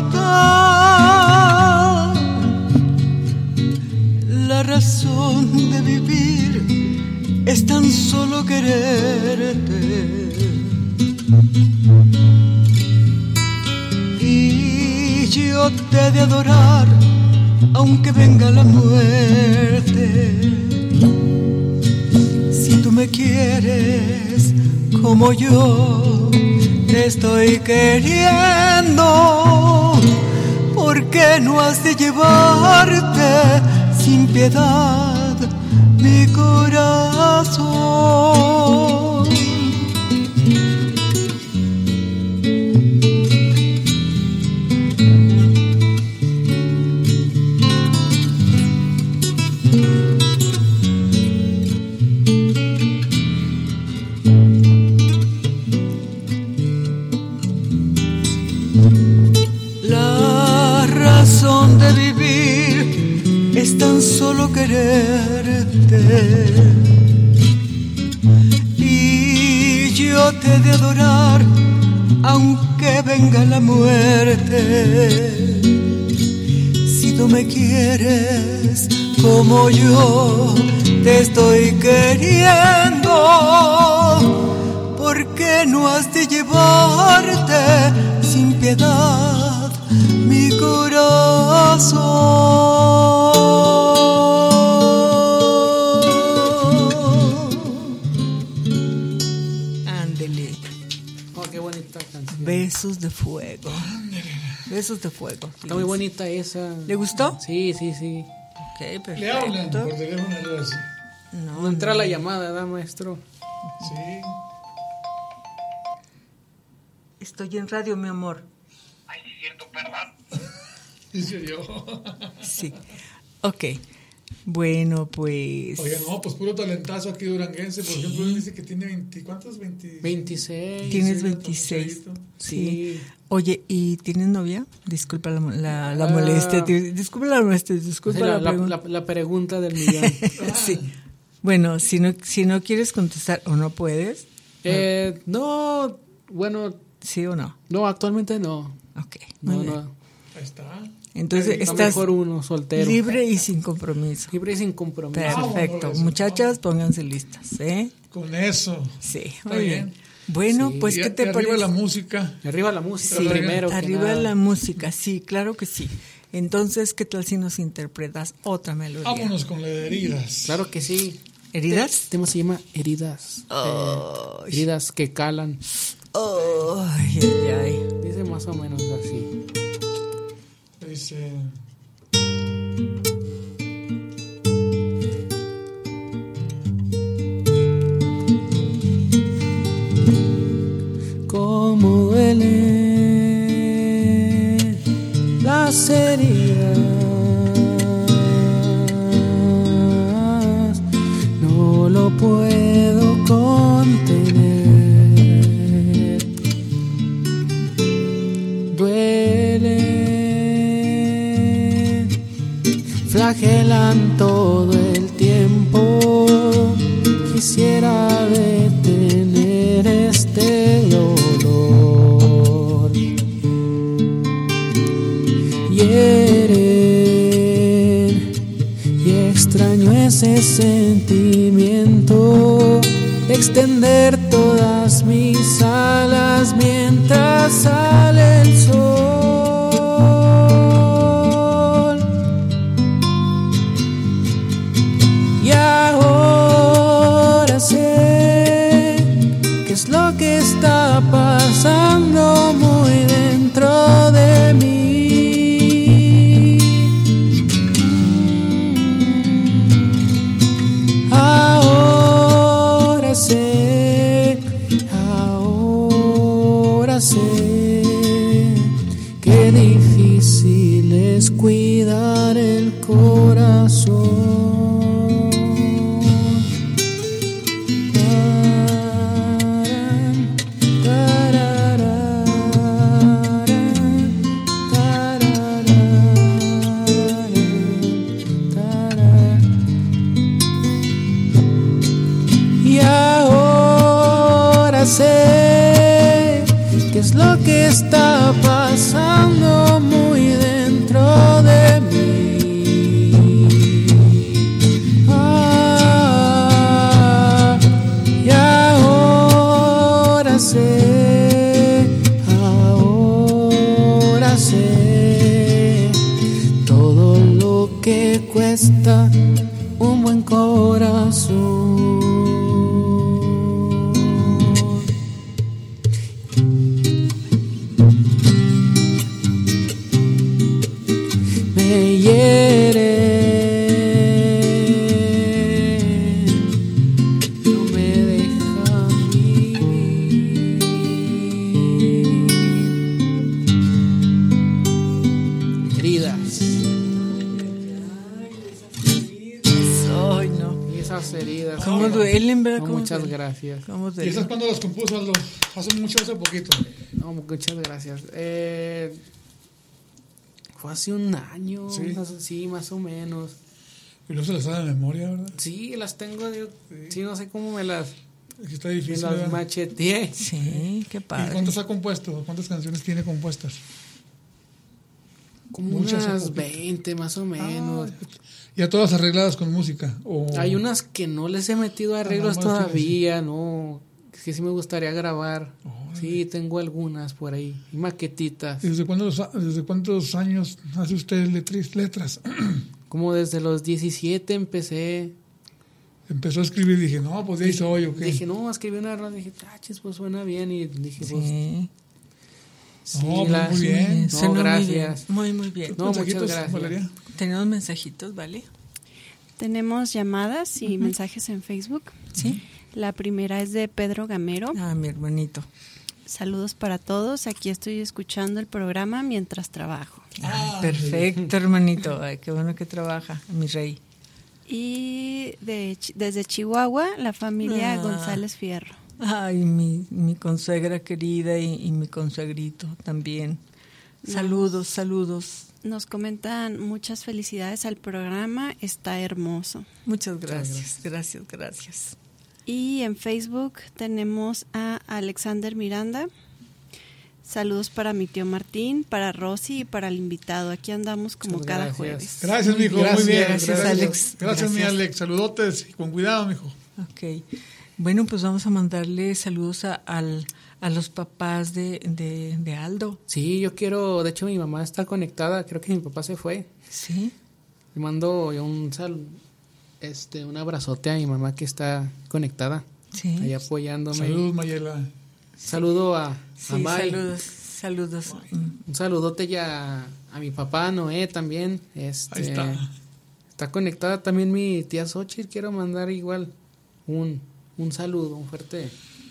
fatal. La razón de vivir es tan solo quererte. Y yo te he de adorar aunque venga la muerte. Si tú me quieres como yo te estoy queriendo, ¿por qué no has de llevarte sin piedad mi corazón? es tan solo quererte, y yo te he de adorar aunque venga la muerte. Si tú me quieres como yo te estoy queriendo, ¿por qué no has de llevarte sin piedad mi corazón? Besos de fuego. Besos de fuego. Está muy bonita esa. ¿Le gustó? Sí. Ok, perfecto. Le hablan por teléfono así. No entra la llamada, ¿verdad, maestro? Sí. Estoy en radio, mi amor. Ay, sí, cierto, perdón. Dice yo. Sí. Ok. Bueno, pues... Oye, no, pues puro talentazo aquí duranguense. Por ejemplo, él dice que tiene 20... ¿Cuántos? 26. Tienes 26. Sí. Oye, ¿y tienes novia? Disculpa la molestia. Disculpa la molestia. Disculpa la pregunta del millón. Sí. Bueno, si no quieres contestar o no puedes. No, bueno... ¿Sí o no? No, actualmente no. Ok. No. Ahí está. Entonces está estás mejor uno soltero. Libre y sin compromiso. Libre y sin compromiso. Perfecto. Muchachas, pónganse listas, ¿eh? Con eso. Sí, muy bien. Bueno, sí. Pues, ¿qué te parece? Arriba la música. Arriba la música, sí, primero. Arriba la música, sí, claro que sí. Entonces, ¿qué tal si nos interpretas otra melodía? Vámonos con la de Heridas. Claro que sí. ¿Heridas? Este tema se llama Heridas. Heridas que calan. Ay. Dice más o menos así. Dice... Cómo duelen las heridas, no lo puedo contener. Duelen, flagelan todo el tiempo. Quisiera detener este dolor. Hieren y extraño ese sentimiento de extender todas mis alas mientras sale el sol. Y ahora sé qué es lo que está pasando muy dentro de mí. Ahora sé qué difícil es cuidar el corazón. Y ahora sé qué es lo que está pasando muy dentro de mí. Y ahora sé todo lo que cuesta un buen corazón. Me hieren, no me dejan vivir. Heridas. Ay, no. Y esas heridas. ¿Cómo duelen, verdad? Muchas gracias. ¿Y esas cuándo las compuso, Aldo? Hace poquito. No, muchas gracias. Fue hace un año, sí, más o menos. Y luego se las sabe de memoria, ¿verdad? Sí, las tengo, sí, no sé cómo me las... Está difícil. Me las macheteé. Sí, qué padre. ¿Y cuántas ha compuesto? ¿Cuántas canciones tiene compuestas? Como unas 20 más o menos. ¿Ya todas arregladas con música? ¿O? Hay unas que no les he metido arreglos todavía, no. Es que sí me gustaría grabar. Sí, tengo algunas por ahí. Y maquetitas. ¿Y desde cuántos años hace usted letras? Como desde los 17 empecé. Empezó a escribir y dije, no, pues de ahí soy, ¿o qué? Dije, no, escribí una rola, dije, pues suena bien. Y dije, sí. Sí, no, muy bien. No, gracias. Muy bien. No, muchas gracias. Valeria. Tenemos mensajitos, ¿vale? Tenemos llamadas y mensajes en Facebook. Sí. La primera es de Pedro Gamero. Mi hermanito. Saludos para todos. Aquí estoy escuchando el programa mientras trabajo. Perfecto, hermanito. Ay, qué bueno que trabaja, mi rey. Y desde Chihuahua, la familia González Fierro. Ay, mi consuegra querida y mi consuegrito también. Saludos. Nos comentan muchas felicidades al programa, está hermoso. Muchas gracias. Y en Facebook tenemos a Alexander Miranda. Saludos para mi tío Martín, para Rosy y para el invitado. Aquí andamos como cada jueves. Gracias, mijo. Muy bien. Gracias, Alex. Gracias, mi Alex. Saludotes y con cuidado, mijo. Ok. Bueno, pues vamos a mandarle saludos a los papás de Aldo. Sí, yo quiero, de hecho mi mamá está conectada, creo que mi papá se fue. Sí. Le mando un abrazote a mi mamá que está conectada. Sí. Ahí apoyándome. Saludos, Mayela. Saludo a May. Saludos. Un saludote ya a mi papá Noé también. Ahí está. Está conectada también mi tía Xochitl. Quiero mandar igual un saludo, un fuerte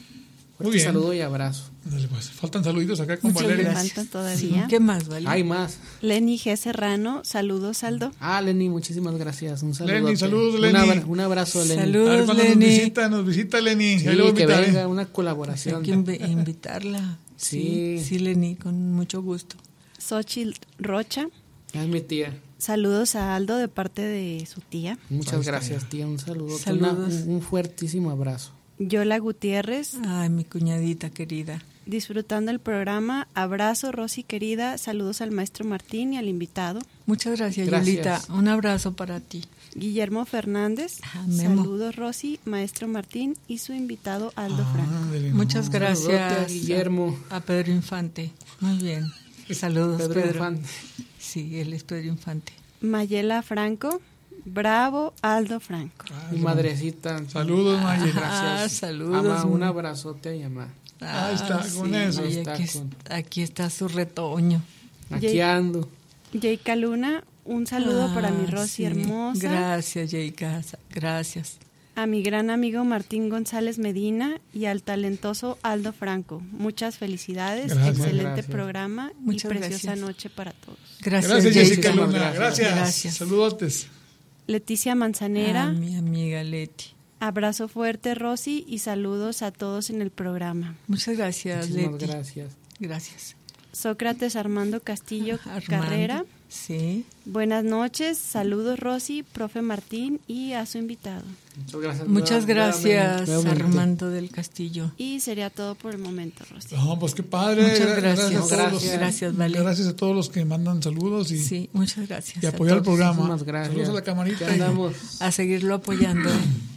saludo y abrazo. Dale, pues. Faltan saluditos acá con Muchas Valeria. Faltan todavía. Sí. ¿Qué más, Valeria? Hay más. Lenny G. Serrano, saludos, Aldo. Lenny, muchísimas gracias. Un saludo. Lenny, saludos, Lenny. Un abrazo, Lenny. Saludos, cuando Lenny. nos visita Lenny. Sí, que venga una colaboración. Hay que invitarla. Sí, Lenny, con mucho gusto. Xochitl Rocha. Es mi tía. Saludos a Aldo de parte de su tía. Muchas gracias, tía. Un saludo. Un fuertísimo abrazo. Yola Gutiérrez. Ay, mi cuñadita querida. Disfrutando el programa. Abrazo, Rosy querida. Saludos al maestro Martín y al invitado. Muchas gracias, Yolita. Un abrazo para ti. Guillermo Fernández. Saludos, Rosy, maestro Martín y su invitado Aldo Franco. Muchas gracias a Guillermo. A Pedro Infante. Muy bien. Saludos, Pedro. Infante. Sí, él es Pedro Infante. Mayela Franco. Bravo, Aldo Franco. Mi madrecita. Saludos, Mayela. Gracias. Saludos. Mamá, un abrazote a mamá. Ahí está, con eso. Aquí está su retoño. Aquí ando. Jayka Luna, un saludo para mi Rosy hermosa. Gracias, Jayka. Gracias. A mi gran amigo Martín González Medina y al talentoso Aldo Franco. Muchas felicidades, excelente programa y preciosa noche para todos. Gracias, Jessica Luna. Gracias. Saludotes. Leticia Manzanera. Mi amiga Leti. Abrazo fuerte, Rosy, y saludos a todos en el programa. Muchas gracias, Leti. Gracias. Sócrates Armando Castillo Carrera. Sí. Buenas noches, saludos, Rosy, profe Martín y a su invitado. Muchas gracias, Armando del Castillo. Y sería todo por el momento, Rosy. No, pues qué padre. Muchas gracias. Gracias, Vale. Gracias a todos los que mandan saludos y sí, muchas gracias. Y apoyar el programa. Gracias. Saludos a la camarita. A seguirlo apoyando.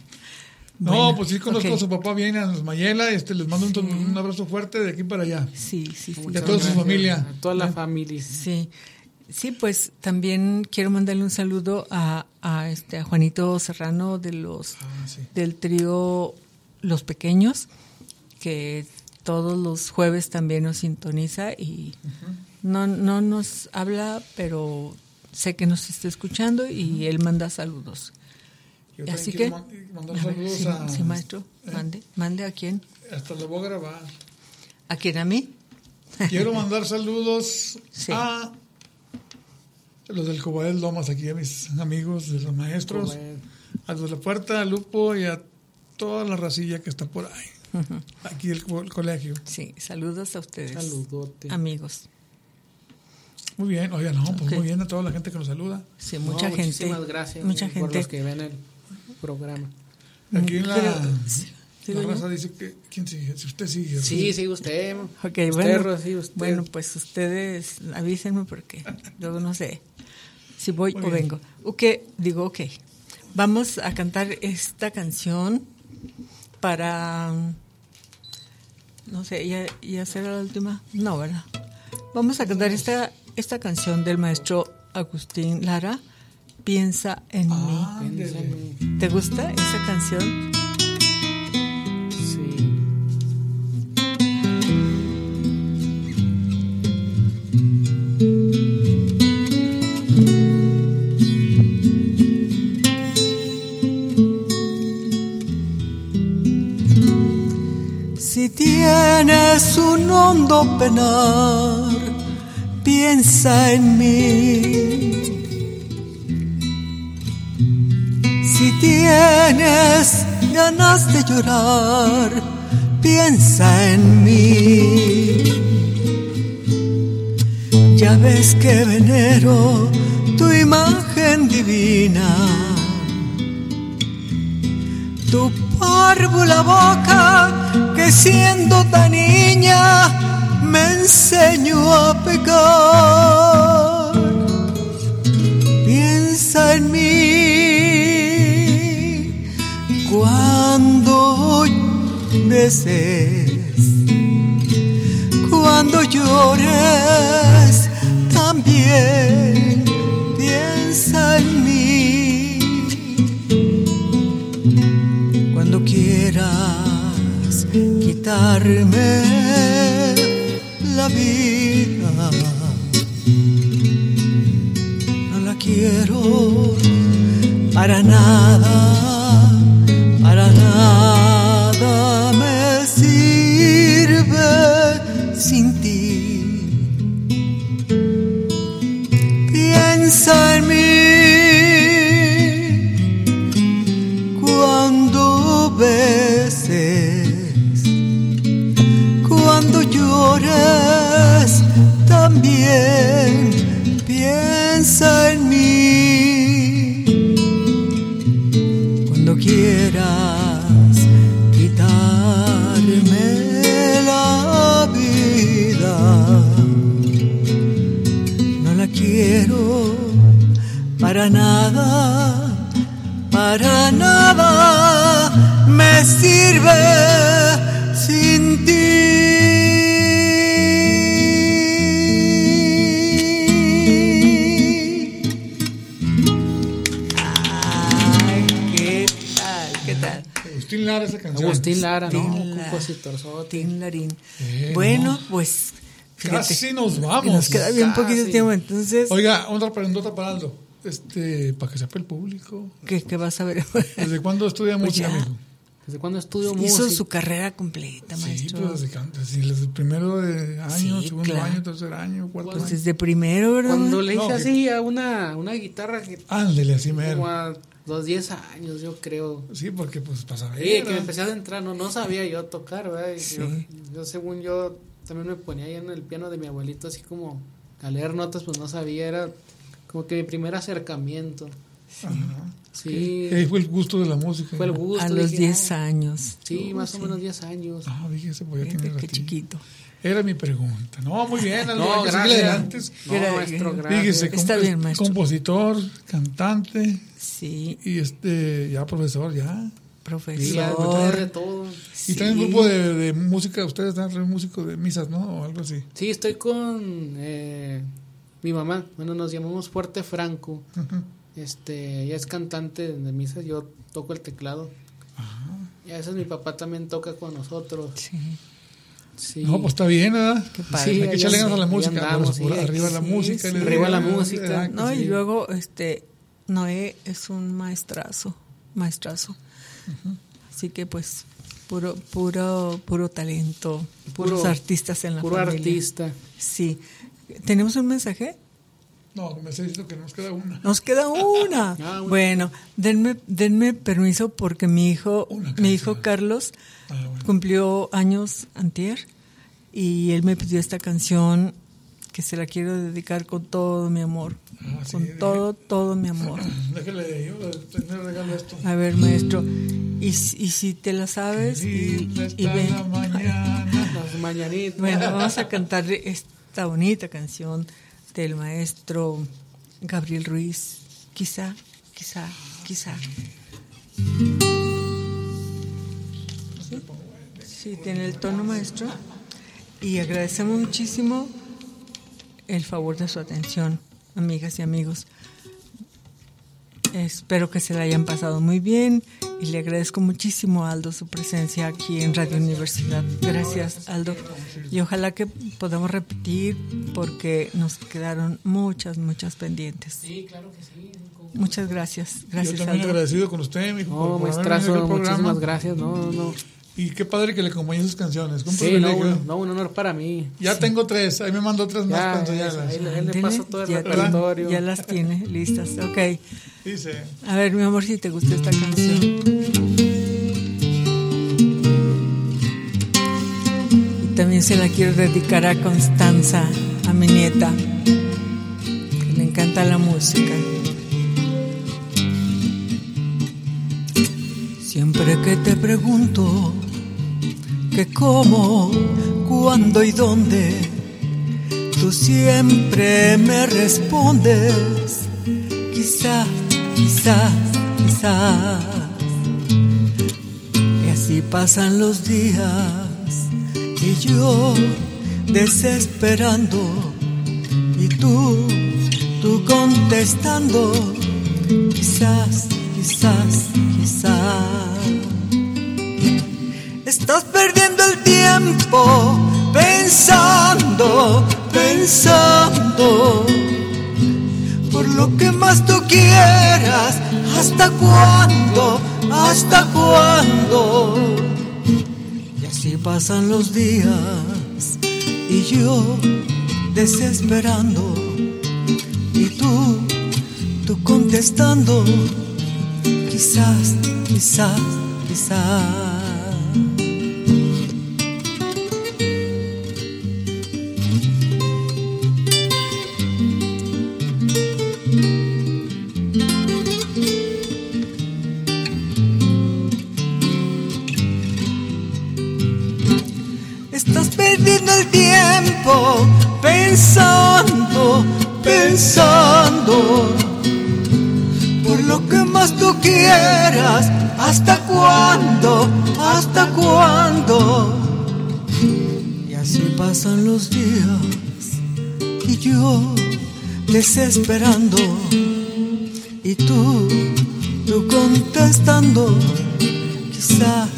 No, pues sí conozco a su papá bien, a los Mayela, les mando un abrazo fuerte de aquí para allá. Sí. Y a toda su familia. A toda la familia. Sí, pues también quiero mandarle un saludo a Juanito Serrano del trío Los Pequeños, que todos los jueves también nos sintoniza y no nos habla, pero sé que nos está escuchando y él manda saludos. Así que mandar saludos sí, maestro, mande a quién. Hasta lo voy a grabar. ¿A quién? ¿A mí? Quiero mandar saludos a los del Cobadel Lomas, aquí a mis amigos de los maestros, a los de la Puerta, a Lupo y a toda la racilla que está por ahí. Aquí el colegio. Sí, saludos a ustedes. Saludote. Amigos. Muy bien, oiga, no, pues muy bien a toda la gente que nos saluda. Sí, mucha gente. Muchísimas gracias mucha por gente. Los que ven el programa. Aquí en la raza dice que ¿quién sigue? Si usted sigue. Sí, sí, usted. Okay, usted, Rosy, usted. Bueno, pues ustedes avísenme porque luego no sé si voy o vengo. Ok. Vamos a cantar esta canción para, no sé, ¿ya será la última? No, ¿verdad? Vamos a cantar esta canción del maestro Agustín Lara, Piensa en mí. ¿Te gusta esa canción? Sí. Si tienes un hondo penar, piensa en mí. Si tienes ganas de llorar, piensa en mí. Ya ves que venero tu imagen divina, tu párvula boca que siendo tan niña me enseñó a pecar. Piensa en mí cuando beses, cuando llores también piensa en mí. Cuando quieras quitarme la vida, no la quiero para nada, para nada me sirve sin ti. Piensa en mí cuando beses, cuando llores también piensa en mí. Cuando quieras quitarme la vida, no la quiero para nada, para nada me sirve sin ti. Ay, ¿qué tal? Agustín Lara esa canción. Agustín Lara, ¿no? Compositor. Agustín Larín. Bueno, pues fíjate, casi nos vamos. Nos queda bien poquito tiempo, entonces. Oiga, otra preguntota para Aldo. Para que sepa el público. ¿Qué vas a ver? ¿Desde cuándo estudia música, amigo? ¿Desde cuándo estudio música? Hizo su carrera completa, maestro. Sí, pues desde el primero de año, segundo año, tercer año, cuarto año. Desde primero, ¿verdad? Cuando le hice así a una guitarra que... Ándele, así mero. Como a los 10 años, yo creo. Sí, porque pues pasa ver. Sí, que me empecé a adentrar, no sabía yo tocar, ¿verdad? Y sí. yo, según yo, también me ponía ahí en el piano de mi abuelito, así como a leer notas, pues no sabía, era como que mi primer acercamiento. Ajá. Sí. Ahí fue el gusto de la música. Fue el gusto. A los 10 años. Sí, más o menos 10 años. Ah, fíjese, pues ya tiene qué chiquito. Era mi pregunta. No, muy bien. No, gracias. No, maestro, gracias. Fíjese, está bien, maestro. Compositor, cantante. Sí. Y ya profesor, ya. Profesor. De todo. Y también un grupo de música. Ustedes están músicos de misas, ¿no? O algo así. Sí, estoy con mi mamá. Bueno, nos llamamos Fuerte Franco. Uh-huh. Ella es cantante de misas. Yo toco el teclado. Ajá. Y a veces mi papá también toca con nosotros. Sí. No, pues está bien, ¿verdad? Qué padre. Sí, hay que echarle ganas a la música. Andamos, arriba la música. Arriba la música. No, y luego Noé es un maestrazo. Uh-huh. Así que pues puro talento, puros artistas en la familia. Puro artista. Sí. ¿Tenemos un mensaje? No, me está diciendo que nos queda una. Nos queda una. Bueno, denme permiso porque mi hijo Carlos cumplió años antier y él me pidió esta canción que se la quiero dedicar con todo mi amor, todo mi amor. Déjale, yo le regalo esto. A ver, maestro, y si te la sabes y ven. Las mañanitas. Bueno, vamos a cantar esta bonita canción del maestro Gabriel Ruiz. Quizá. Sí, tiene el tono, maestro. Y agradecemos muchísimo el favor de su atención, amigas y amigos. Espero que se la hayan pasado muy bien y le agradezco muchísimo a Aldo su presencia aquí en Radio Universidad. Gracias, Aldo. Y ojalá que podamos repetir porque nos quedaron muchas pendientes. Sí, claro que sí. Muchas gracias. Gracias, Yo también Aldo. agradecido con usted, mijo. No, maestrazo, muchísimas gracias. No. Y qué padre que le acompañe sus canciones. Sí, un honor para mí. Ya tengo 3, ahí me mandó 3 más para enseñarlas. Ahí le paso todo el repertorio. Ya las tiene listas, ok. Dice. A ver, mi amor, si te gustó esta canción. Y también se la quiero dedicar a Constanza, a mi nieta, que le encanta la música. Siempre que te pregunto que cómo, cuándo y dónde, tú siempre me respondes, quizás. Y así pasan los días y yo desesperando y tú contestando, quizás. Estás perdiendo el tiempo pensando por lo que más tú quieras. ¿Hasta cuándo? Y así pasan los días y yo desesperando y tú contestando, quizás. Estás perdiendo el tiempo pensando por lo que más tú quieras. ¿Hasta cuándo? Y así pasan los días y yo desesperando y tú contestando, quizás.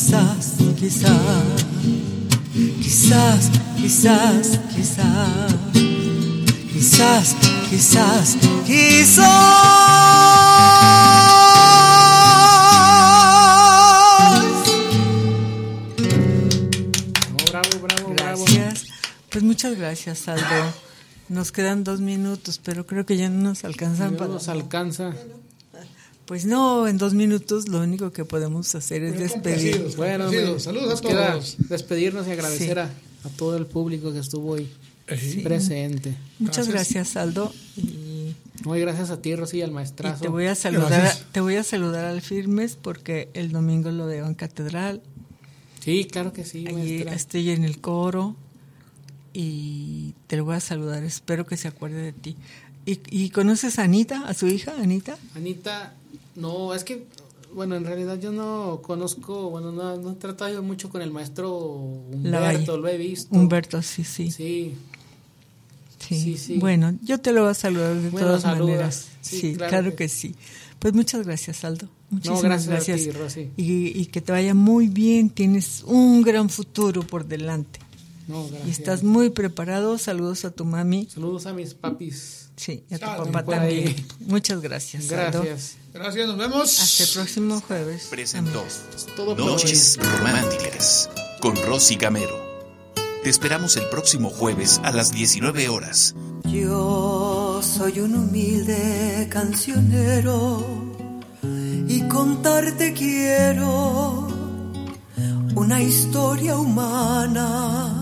Bravo. Gracias. Pues muchas gracias, Aldo. Nos quedan 2 minutos, pero creo que ya no nos alcanzan. No nos alcanza. Pues no, en 2 minutos lo único que podemos hacer es despedir. Bueno, saludos a todos. Despedirnos y agradecer a todo el público que estuvo hoy presente. Muchas gracias, Aldo. Muy gracias a ti, Rosy, al maestrazo. Y te voy a saludar al Firmes porque el domingo lo veo en Catedral. Sí, claro que sí, maestra. Estoy en el coro y te lo voy a saludar. Espero que se acuerde de ti. ¿Y conoces a Anita, a su hija, Anita? Anita, no, es que, bueno, en realidad yo no conozco, bueno, no he tratado mucho con el maestro Humberto, lo he visto. Humberto, sí. Bueno, yo te lo voy a saludar de todas maneras. Sí, claro que sí. Pues muchas gracias, Aldo. Muchísimas gracias. A ti, Rosy. Y que te vaya muy bien. Tienes un gran futuro por delante. Gracias. Y estás muy preparado. Saludos a tu mami. Saludos a mis papis. Sí, y a tu papá también. Muchas gracias, Aldo. Gracias, nos vemos. Hasta el próximo jueves. Presentó Noches Románticas con Rosy Gamero. Te esperamos el próximo jueves a las 19 horas. Yo soy un humilde cancionero y contarte quiero una historia humana